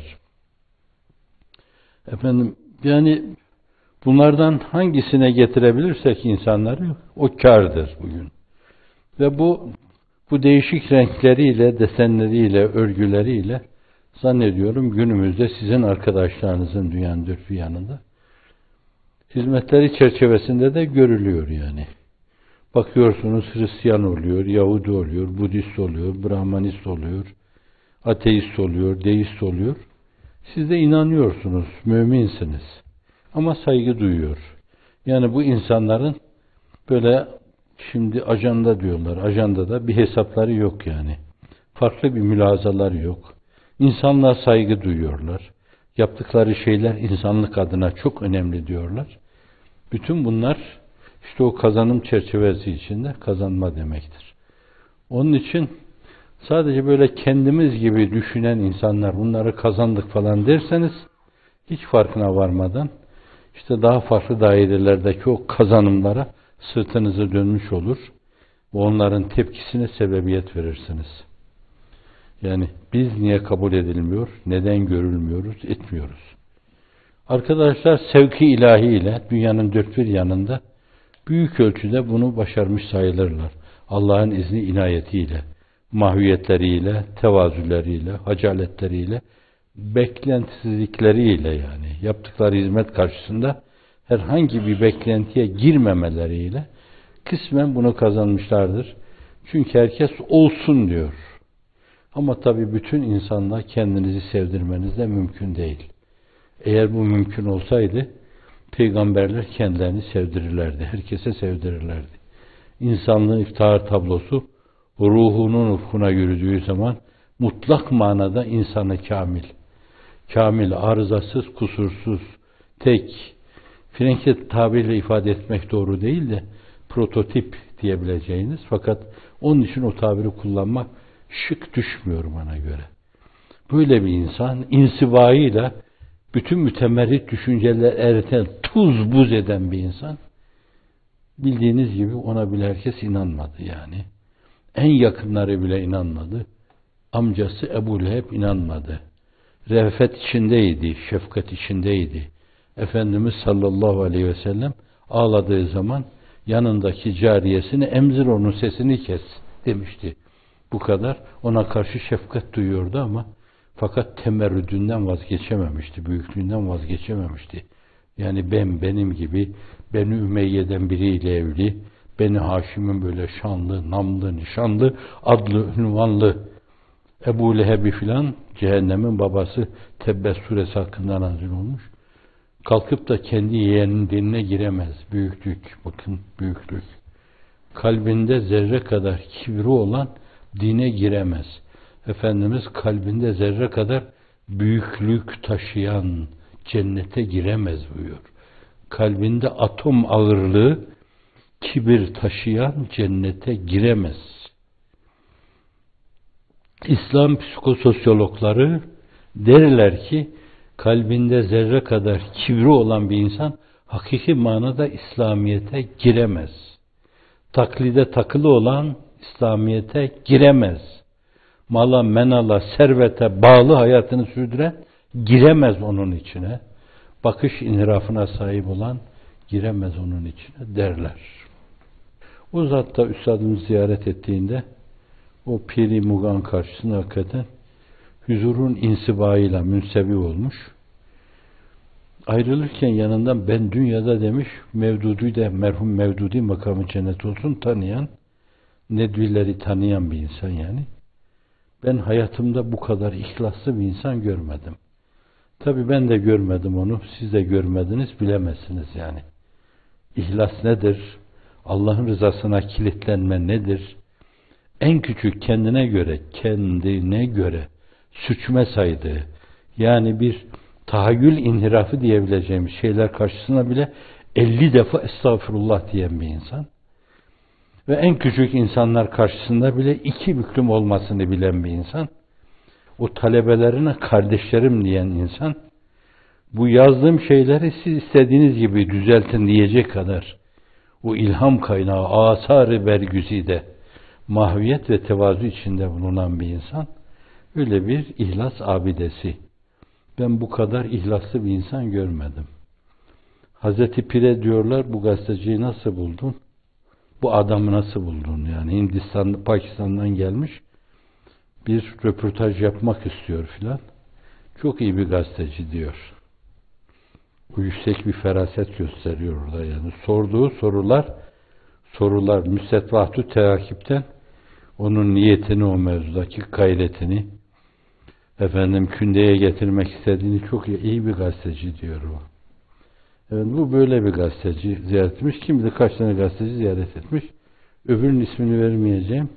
Efendim yani bunlardan hangisine getirebilirsek insanları o kârdır bugün. Ve bu değişik renkleriyle, desenleriyle, örgüleriyle zannediyorum günümüzde sizin arkadaşlarınızın dünyanın dört bir yanında hizmetleri çerçevesinde de görülüyor yani. Bakıyorsunuz Hristiyan oluyor, Yahudi oluyor, Budist oluyor, Brahmanist oluyor, ateist oluyor, deist oluyor. Siz de inanıyorsunuz, müminsiniz. Ama saygı duyuyor. Yani bu insanların böyle şimdi ajanda diyorlar. Ajandada bir hesapları yok yani. Farklı bir mülazaları yok. İnsanlar saygı duyuyorlar. Yaptıkları şeyler insanlık adına çok önemli diyorlar. Bütün bunlar işte o kazanım çerçevesi içinde kazanma demektir. Onun için sadece böyle kendimiz gibi düşünen insanlar bunları kazandık falan derseniz hiç farkına varmadan işte daha farklı dairelerdeki o kazanımlara sırtınızı dönmüş olur ve onların tepkisine sebebiyet verirsiniz. Yani biz niye kabul edilmiyor, neden görülmüyoruz, etmiyoruz. Arkadaşlar sevki ilahiyle dünyanın dört bir yanında büyük ölçüde bunu başarmış sayılırlar. Allah'ın izni inayetiyle, mahviyetleriyle, tevazüleriyle, hacaletleriyle, beklentisizlikleriyle yani yaptıkları hizmet karşısında herhangi bir beklentiye girmemeleriyle kısmen bunu kazanmışlardır. Çünkü herkes olsun diyor. Ama tabii bütün insanla kendinizi sevdirmeniz de mümkün değil. Eğer bu mümkün olsaydı peygamberler kendilerini sevdirirlerdi. Herkese sevdirirlerdi. İnsanlığın iftihar tablosu ruhunun ufkuna yürüdüğü zaman mutlak manada insanı kamil. Kamil, arızasız, kusursuz, tek, Frenke tabirle ifade etmek doğru değil de prototip diyebileceğiniz fakat onun için o tabiri kullanmak şık düşmüyor bana göre. Böyle bir insan insivayıyla bütün mütemerrit düşünceler eriten, tuz buz eden bir insan bildiğiniz gibi ona bile herkes inanmadı yani. En yakınları bile inanmadı. Amcası Ebu Leheb inanmadı. Re'fet içindeydi, şefkat içindeydi. Efendimiz sallallahu aleyhi ve sellem ağladığı zaman yanındaki cariyesine emzir onun sesini kes demişti. Bu kadar ona karşı şefkat duyuyordu ama fakat temerrüdünden vazgeçememişti, büyüklüğünden vazgeçememişti. Yani benim gibi Beni Ümeyye'den biriyle evli, Beni Haşim'in böyle şanlı, namlı, nişanlı, adlı, ünvanlı Ebu Leheb'i filan cehennemin babası Tebbet suresi hakkında nazil olmuş. Kalkıp da kendi yeğeninin dinine giremez. Büyüklük, bakın büyüklük. Kalbinde zerre kadar kibri olan dine giremez. Efendimiz kalbinde zerre kadar büyüklük taşıyan cennete giremez buyuruyor. Kalbinde atom ağırlığı kibir taşıyan cennete giremez. İslam psikososyologları derler ki kalbinde zerre kadar kibri olan bir insan hakiki manada İslamiyet'e giremez. Taklide takılı olan İslamiyet'e giremez. Mala, menala, servete bağlı hayatını sürdüren giremez onun içine. Bakış inhirafına sahip olan giremez onun içine derler. O zat da üstadımızı ziyaret ettiğinde o Piri Mugan karşısında hakikaten huzurun insibayıyla münsevi olmuş. Ayrılırken yanından ben dünyada demiş Mevdudi'yi de merhum Mevdudi makamı cennet olsun tanıyan, Nedvileri tanıyan bir insan yani. Ben hayatımda bu kadar ihlaslı bir insan görmedim. Tabii ben de görmedim onu, siz de görmediniz, bilemezsiniz yani. İhlas nedir? Allah'ın rızasına kilitlenme nedir? En küçük kendine göre süçme saydığı, yani bir tahayyül inhirafı diyebileceğimiz şeyler karşısına bile 50 defa estağfurullah diyen bir insan ve en küçük insanlar karşısında bile iki büklüm olmasını bilen bir insan, o talebelerine kardeşlerim diyen insan, bu yazdığım şeyleri siz istediğiniz gibi düzeltin diyecek kadar o ilham kaynağı asar-ı bergüzide mahviyet ve tevazu içinde bulunan bir insan, öyle bir ihlas abidesi. Ben bu kadar ihlaslı bir insan görmedim. Hazreti Pir'e diyorlar, bu gazeteciyi nasıl buldun? Bu adamı nasıl buldun? Yani Hindistan'da, Pakistan'dan gelmiş, bir röportaj yapmak istiyor filan. Çok iyi bir gazeteci diyor. Bu yüksek bir feraset gösteriyor orada yani. Sorduğu sorular müstetvahtü terakipten onun niyetini, o mevzudaki gayretini kündeye getirmek istediğini çok iyi bir gazeteci diyor o. Evet, bu böyle bir gazeteci ziyaret etmiş. Kim bilir kaç tane gazeteci ziyaret etmiş. Öbürünün ismini vermeyeceğim.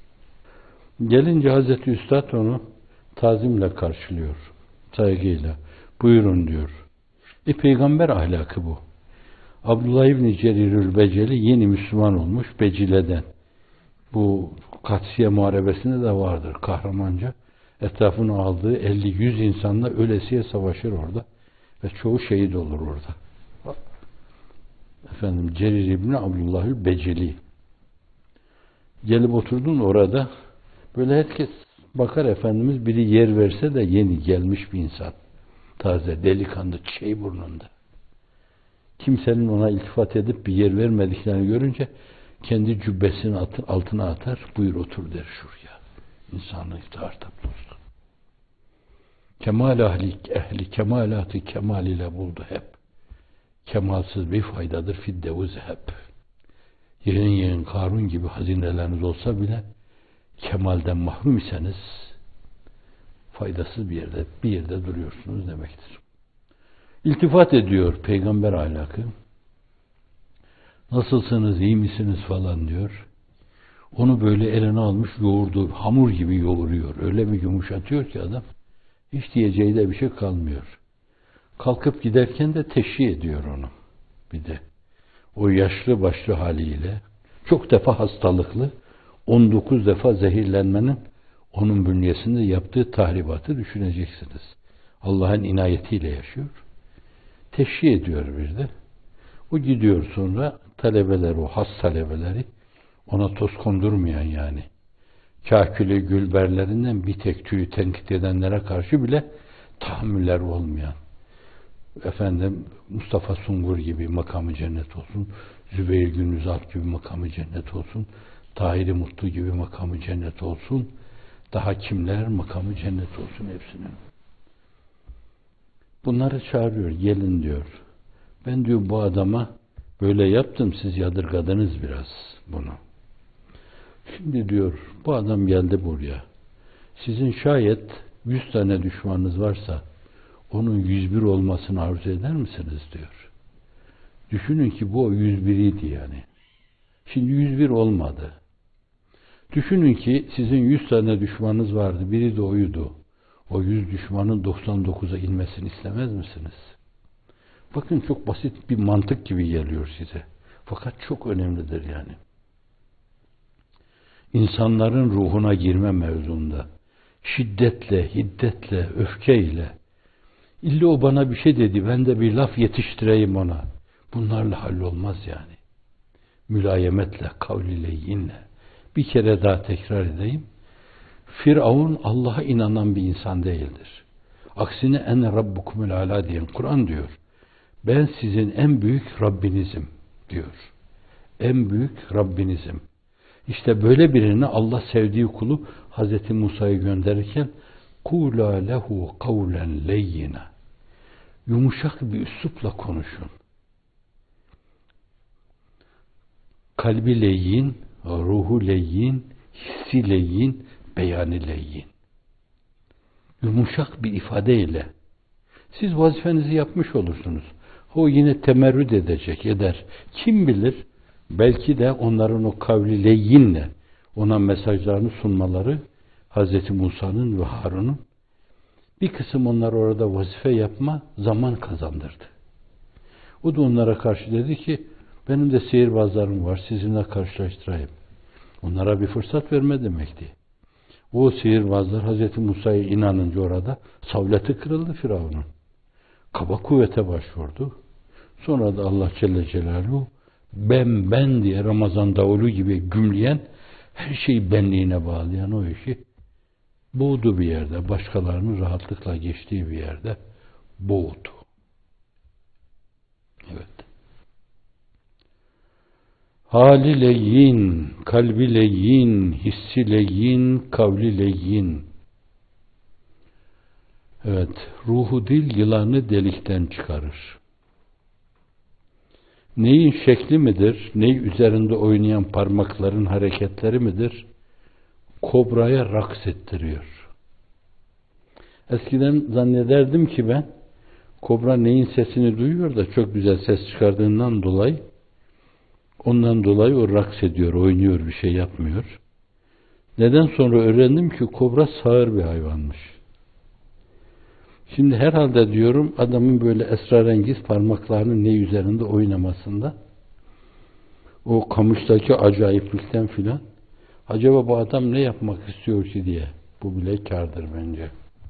Gelince Hazreti Üstad onu tazimle karşılıyor. Saygıyla. Buyurun diyor. Peygamber ahlakı bu. Abdullah İbni Cerirül Beceli yeni Müslüman olmuş Becile'den. Bu Katsiye Muharebesi'nde de vardır kahramanca. Etrafına aldığı 50-100 insanla ölesiye savaşır orada. Ve çoğu şehit olur orada. Cerir İbni Abdullahül Beceli. Gelip oturdun orada. Böyle herkes bakar Efendimiz biri yer verse de yeni gelmiş bir insan. Taze, delikanlı, çiçeği burnunda. Kimsenin ona iltifat edip bir yer vermediklerini görünce kendi cübbesinin altına atar. Buyur otur der şuraya. İnsanlık iftihar tablosu. Kemal ehli kemalatı kemal ile buldu hep. Kemalsız bir faydadır fiddevuz hep. Yerin Karun gibi hazineleriniz olsa bile kemalden mahrum iseniz faydasız bir yerde duruyorsunuz demektir. İltifat ediyor peygamber ahlakı. Nasılsınız, iyi misiniz falan diyor. Onu böyle eline almış yoğurdu, hamur gibi yoğuruyor. Öyle bir yumuşatıyor ki adam. Hiç diyeceği de bir şey kalmıyor. Kalkıp giderken de teşhi ediyor onu. Bir de o yaşlı başlı haliyle çok defa hastalıklı 19 defa zehirlenmenin onun bünyesinde yaptığı tahribatı düşüneceksiniz. Allah'ın inayetiyle yaşıyor. Teşhi ediyor bir de. O gidiyor sonra talebeler, o has talebeleri ona toz kondurmayan yani. Kâkülü gülberlerinden bir tek tüyü tenkit edenlere karşı bile tahammüller olmayan. Mustafa Sungur gibi makamı cennet olsun. Zübeyir Gündüz Alp gibi makamı cennet olsun. Tahir-i Mutlu gibi makamı cennet olsun. Daha kimler makamı cennet olsun hepsinin. Bunları çağırıyor, gelin diyor. Ben diyor bu adama böyle yaptım, siz yadırgadınız biraz bunu. Şimdi diyor bu adam geldi buraya. Sizin şayet 100 tane düşmanınız varsa onun 101 olmasını arzu eder misiniz diyor. Düşünün ki bu o 101'ydi yani. Şimdi 101 olmadı. Düşünün ki sizin 100 tane düşmanınız vardı. Biri de oydu. o 100 düşmanın 99'a inmesini istemez misiniz? Bakın çok basit bir mantık gibi geliyor size. Fakat çok önemlidir yani. İnsanların ruhuna girme mevzunda şiddetle, hiddetle, öfkeyle illa o bana bir şey dedi, ben de bir laf yetiştireyim ona. Bunlarla hallolmaz yani. Mülayemetle, kavl-i leyyinle. Bir kere daha tekrar edeyim. Firavun Allah'a inanan bir insan değildir. Aksine ene rabbukumul ala diyen Kur'an diyor. Ben sizin en büyük Rabbinizim diyor. En büyük Rabbinizim. İşte böyle birini Allah sevdiği kulu Hazreti Musa'yı gönderirken kula lehu kavlen leyyina. Yumuşak bir üslupla konuşun. Kalbi leyyin, ruhu leyyin, hissi leyyin, beyanı leyyin. Yumuşak bir ifadeyle siz vazifenizi yapmış olursunuz. O yine temerrüt edecek, eder. Kim bilir, belki de onların o kavli leyyinle ona mesajlarını sunmaları Hz. Musa'nın ve Harun'un bir kısım onlar orada vazife yapma zaman kazandırdı. O da onlara karşı dedi ki benim de sihirbazlarım var, sizinle karşılaştırayım. Onlara bir fırsat verme demekti. O sihirbazlar Hz. Musa'ya inanınca orada savleti kırıldı Firavun'un. Kaba kuvvete başvurdu. Sonra da Allah Celle Celaluhu ben diye Ramazan davulu gibi gümleyen, her şeyi benliğine bağlayan o işi boğdu bir yerde. Başkalarının rahatlıkla geçtiği bir yerde boğdu. Evet. Hali leyyin, kalbi leyyin, hissi leyyin, kavli leyyin. Evet, ruhu dil yılanı delikten çıkarır. Neyin şekli midir, ney üzerinde oynayan parmakların hareketleri midir? Kobraya raks ettiriyor. Eskiden zannederdim ki ben, kobra neyin sesini duyuyor da çok güzel ses çıkardığından dolayı, ondan dolayı o raks ediyor, oynuyor, bir şey yapmıyor. Neden sonra öğrendim ki kobra sağır bir hayvanmış. Şimdi herhalde diyorum adamın böyle esrarengiz parmaklarının ne üzerinde oynamasında, o kamıştaki acayiplikten filan, acaba bu adam ne yapmak istiyor ki diye, bu bile kârdır bence.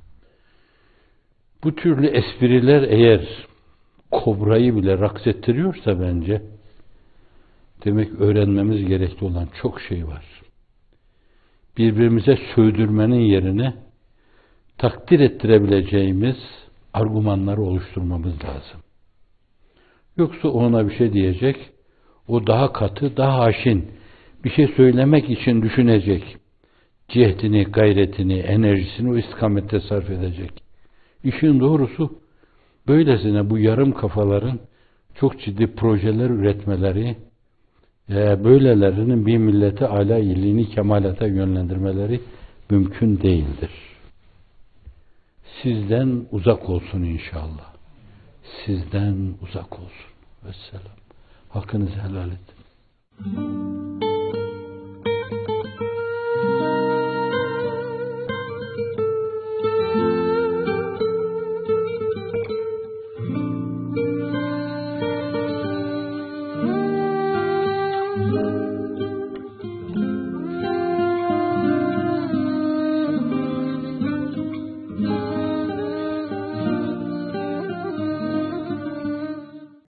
Bu türlü espriler eğer kobrayı bile raks ettiriyorsa bence, demek öğrenmemiz gerekli olan çok şey var. Birbirimize sövdürmenin yerine takdir ettirebileceğimiz argümanları oluşturmamız lazım. Yoksa ona bir şey diyecek, o daha katı, daha haşin bir şey söylemek için düşünecek. Cihdini, gayretini, enerjisini o istikamette sarf edecek. İşin doğrusu böylesine bu yarım kafaların çok ciddi projeler üretmeleri, böylelerinin bir millete âlâ iyiliğini kemalata yönlendirmeleri mümkün değildir. Sizden uzak olsun inşallah. Sizden uzak olsun. Vesselam. Hakkınızı helal edin.